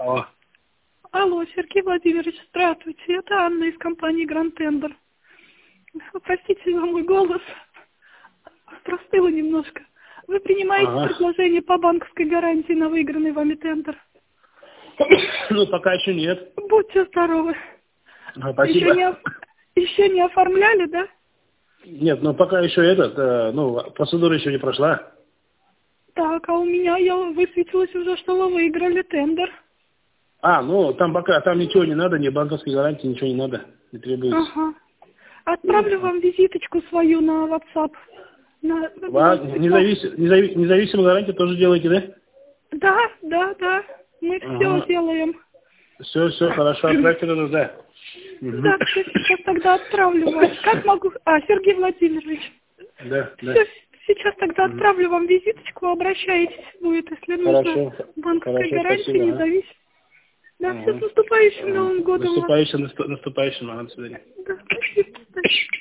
Алло. Алло, Сергей Владимирович, здравствуйте. Это Анна из компании Grand Tender. Простите за мой голос. Простыла немножко. Вы принимаете предложение по банковской гарантии на выигранный вами тендер? Ну, пока еще нет. Будьте здоровы. Спасибо. Еще не оформляли, да? Нет, но пока еще процедура еще не прошла. Так, а у меня высветилось уже, что вы выиграли тендер. Там ничего не надо, ни банковской гарантии, ничего не надо, не требуется. Ага. Отправлю вам визиточку свою на WhatsApp. Независимую гарантию тоже делаете, да? Да. Мы все делаем. Все, хорошо, отправьте туда, да. Да, сейчас тогда отправлю вас. Как могу... Сергей Владимирович. Да. Сейчас тогда отправлю вам визиточку, обращайтесь будет, если нужно. Банковская гарантия, независимо. Да, все, с наступающим Новым годом. Наступающим, до свидания. Да, спасибо.